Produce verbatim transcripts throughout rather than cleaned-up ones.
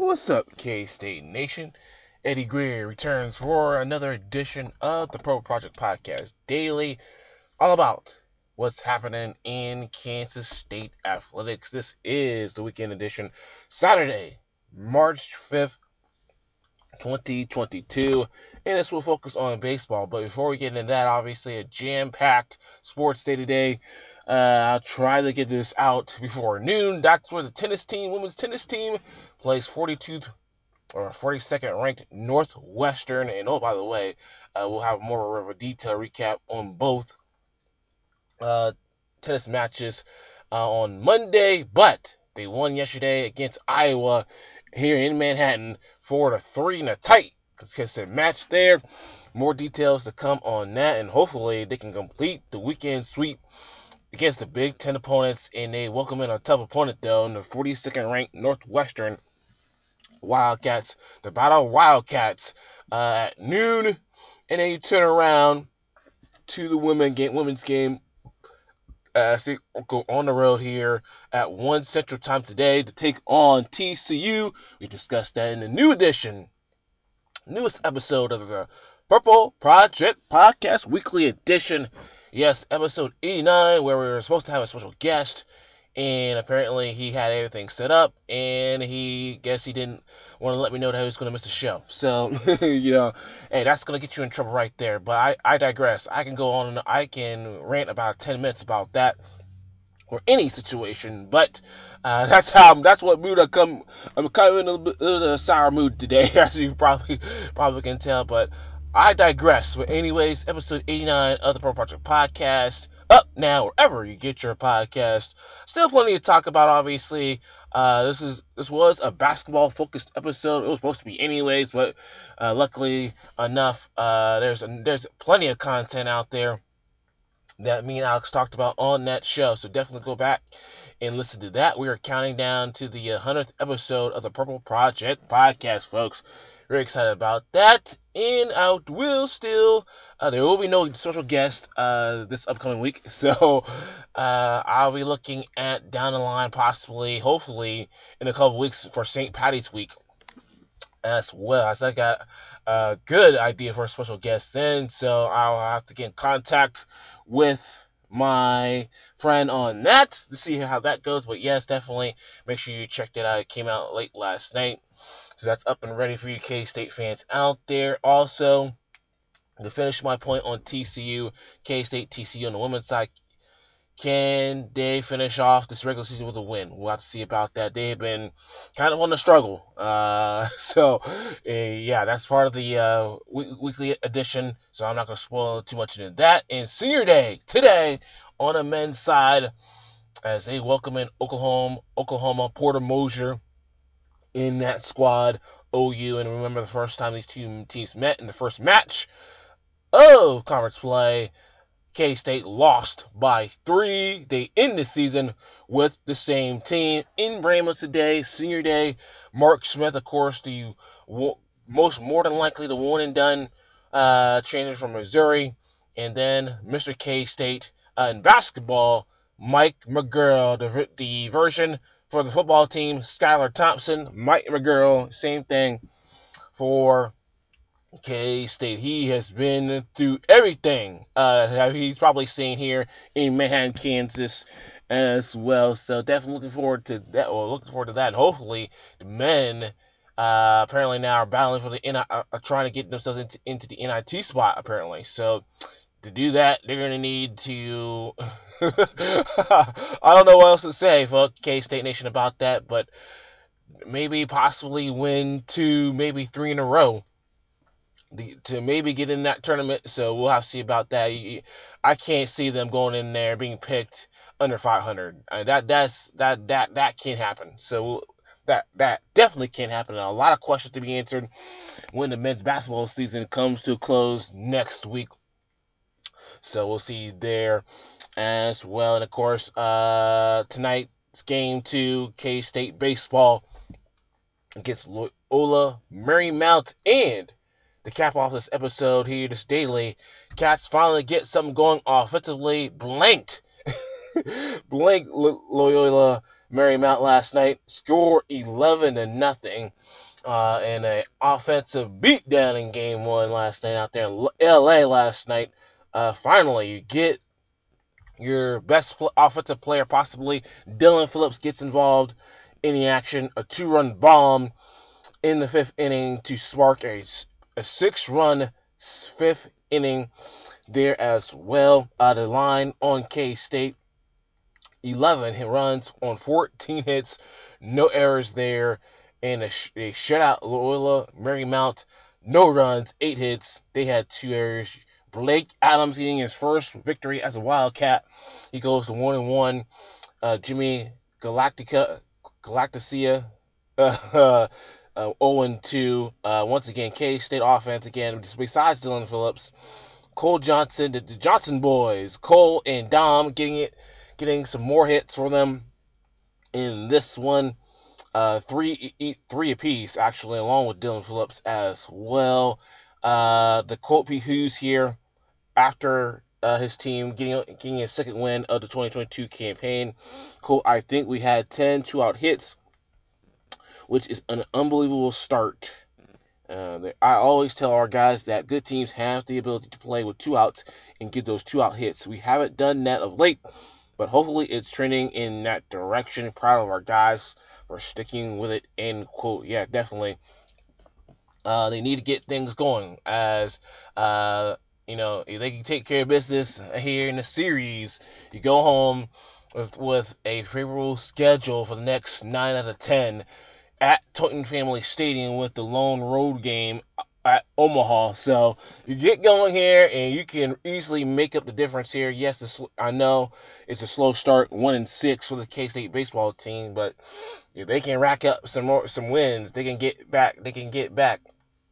What's up, K-State Nation? Eddie Greer returns for another edition of the Pro Project Podcast Daily, all about what's happening in Kansas State athletics. This is the weekend edition, Saturday, March fifth, twenty twenty-two, and this will focus on baseball. But before we get into that, obviously a jam-packed sports day today. Uh, I'll try to get this out before noon. That's where the tennis team, women's tennis team, plays forty-two or forty-second ranked Northwestern. And oh, by the way, uh, we'll have more of a detailed recap on both uh, tennis matches uh, on Monday. But they won yesterday against Iowa here in Manhattan, four to three in a tight contested match there. More details to come on that, and hopefully they can complete the weekend sweep against the Big Ten opponents, and they welcome in a tough opponent though in the forty-second ranked Northwestern Wildcats. The Battle Wildcats uh, at noon, and then you turn around to the women game, women's game. Uh, so go on the road here at one Central Time today to take on T C U. We discussed that in the new edition, newest episode of the Purple Project Podcast Weekly Edition. Yes, episode eighty-nine, where we were supposed to have a special guest, and apparently he had everything set up, and he guess he didn't want to let me know that he was going to miss the show. So, you know, hey, that's going to get you in trouble right there. But I, I digress. I can go on and I can rant about ten minutes about that or any situation. But uh, that's how that's what mood I come. I'm kind of in a little bit of a sour mood today, as you probably probably can tell. But I digress. But anyways, episode eighty-nine of the Pro Project Podcast, up now wherever you get your podcast. Still plenty to talk about, obviously. Uh, this is this was a basketball focused episode. It was supposed to be anyways, but uh, luckily enough, uh, there's a, there's plenty of content out there that me and Alex talked about on that show. So definitely go back and listen to that. We are counting down to the hundredth episode of the Purple Project Podcast, folks. Very excited about that. And I will still, uh, there will be no special guest uh, this upcoming week. So uh, I'll be looking at down the line, possibly, hopefully, in a couple weeks for Saint Patty's Week as well. As I got a good idea for a special guest then. So I'll have to get in contact with my friend on that to see how that goes. But yes, definitely make sure you check that out. It came out late last night. So that's up and ready for you K-State fans out there. Also, to finish my point on T C U, K-State, T C U on the women's side, can they finish off this regular season with a win? We'll have to see about that. They've been kind of on the struggle. Uh, so, uh, yeah, that's part of the uh, weekly edition. So I'm not going to spoil too much into that. And Senior Day today on the men's side as they welcome in Oklahoma, Oklahoma Porter Moser in that squad, O U. And remember the first time these two teams met in the first match of conference play, K-State lost by three. They end the season with the same team. In Bramlett today, Senior Day, Mark Smith, of course, the most more than likely the one and done uh, transfer from Missouri. And then Mister K-State uh, in basketball, Mike McGurl, the, the version for the football team, Skylar Thompson, Mike McGurl, same thing for K-State. He has been through everything uh, he's probably seen here in Manhattan, Kansas as well. So definitely looking forward to that. Or looking forward to that. And hopefully the men uh, apparently now are battling for the N I T, are trying to get themselves into, into the N I T spot apparently. So to do that, they're going to need to, I don't know what else to say for K-State Nation about that, but maybe possibly win two, maybe three in a row the, to maybe get in that tournament. So we'll have to see about that. I can't see them going in there being picked under five hundred. I mean, that that's that that that can't happen. So that that definitely can't happen. And a lot of questions to be answered when the men's basketball season comes to a close next week. So we'll see there as well. And of course, uh, tonight's game two, K-State baseball against Loyola Marymount. And to cap off this episode here, this daily, Cats finally get something going offensively. Blanked, blanked Loyola Marymount last night. Score eleven to nothing. Uh, and a offensive beatdown in game one last night out there in L A last night. Uh, finally, you get your best pl- offensive player, possibly Dylan Phillips, gets involved in the action. A two-run bomb in the fifth inning to spark a, a six-run fifth inning there as well. Uh, the line on K-State, eleven hit runs on fourteen hits, no errors there, and a, sh- a shutout Loyola Marymount, no runs, eight hits. They had two errors. Blake Adams getting his first victory as a Wildcat. He goes to one and one. Uh, Jimmy Galactica, Galacticia, uh, uh, oh and two. Uh, once again, K-State offense again. Besides Dylan Phillips, Cole Johnson, the, the Johnson boys, Cole and Dom getting it, getting some more hits for them in this one. Uh, three three apiece actually, along with Dylan Phillips as well. Uh, the Colt P. Hughes here after uh, his team getting getting a second win of the twenty twenty-two campaign. Cool. I think we had ten two-out hits, which is an unbelievable start. Uh, I always tell our guys that good teams have the ability to play with two outs and get those two-out hits. We haven't done that of late, but hopefully it's trending in that direction. Proud of our guys for sticking with it. End quote. Yeah, definitely. Uh, they need to get things going as uh, you know, if they can take care of business here in the series, you go home with, with a favorable schedule for the next nine out of ten at Totten Family Stadium with the lone road game at Omaha. So you get going here and you can easily make up the difference here. Yes, I know it's a slow start, one and six for the K-State baseball team, but if they can rack up some more some wins, they can get back. They can get back.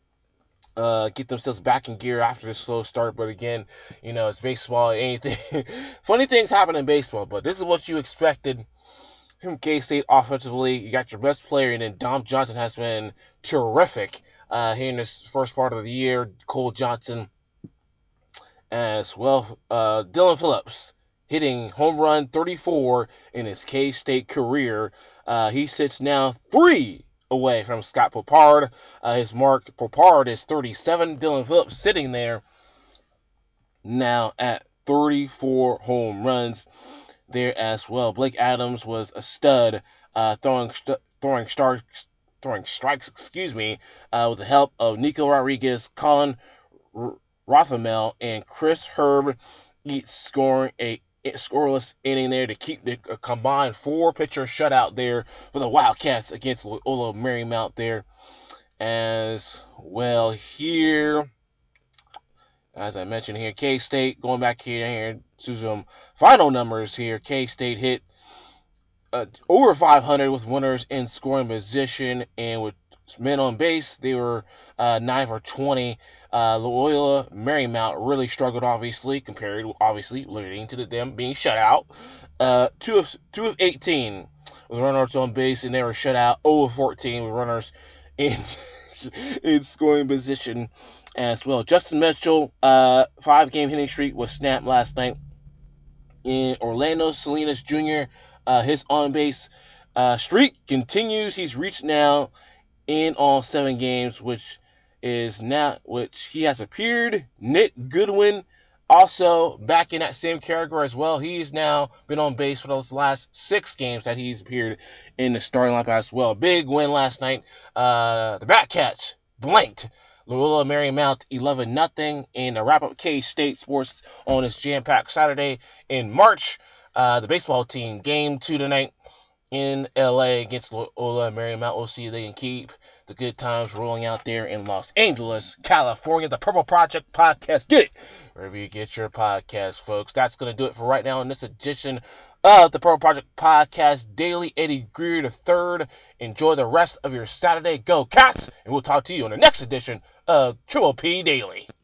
Uh, get themselves back in gear after the slow start. But again, you know, it's baseball. Anything, funny things happen in baseball. But this is what you expected from K-State offensively. You got your best player, and then Dom Johnson has been terrific uh, here in this first part of the year. Cole Johnson as well. Uh, Dylan Phillips hitting home run thirty-four in his K-State career. Uh, he sits now three away from Scott Popard. Uh, his mark, Popard, is thirty-seven. Dylan Phillips sitting there now at thirty-four home runs there as well. Blake Adams was a stud, uh, throwing st- throwing star- throwing strikes, excuse me, uh, with the help of Nico Rodriguez, Colin R- Rothamel, and Chris Herb, each scoring a scoreless inning there to keep the uh, combined four pitcher shutout there for the Wildcats against Loyola Marymount there as well. Here, as I mentioned here, K-State going back here, here to some final numbers here. K-State hit uh, over five hundred with winners in scoring position, and with men on base, they were uh, nine for twenty. Uh, Loyola Marymount really struggled, obviously, compared, obviously, leading to them being shut out. Uh, two of two of eighteen with runners on base, and they were shut out. zero of fourteen with runners in in scoring position as well. Justin Mitchell, uh, five-game hitting streak was snapped last night. In Orlando Salinas Junior, uh, his on-base uh, streak continues. He's reached now in all seven games, which is now which he has appeared. Nick Goodwin also back in that same category as well. He's now been on base for those last six games that he's appeared in the starting lineup as well. Big win last night. Uh, the Batcats blanked Loyola Marymount eleven nothing in a wrap-up K-State Sports on this jam-packed Saturday in March. Uh, the baseball team, game two tonight in L A against Loyola Marymount. We'll see if they can keep the good times rolling out there in Los Angeles, California. The Purple Project Podcast. Get it wherever you get your podcast, folks. That's going to do it for right now in this edition of the Purple Project Podcast Daily. Eddie Greer the third. Enjoy the rest of your Saturday. Go Cats! And we'll talk to you in the next edition of Triple P Daily.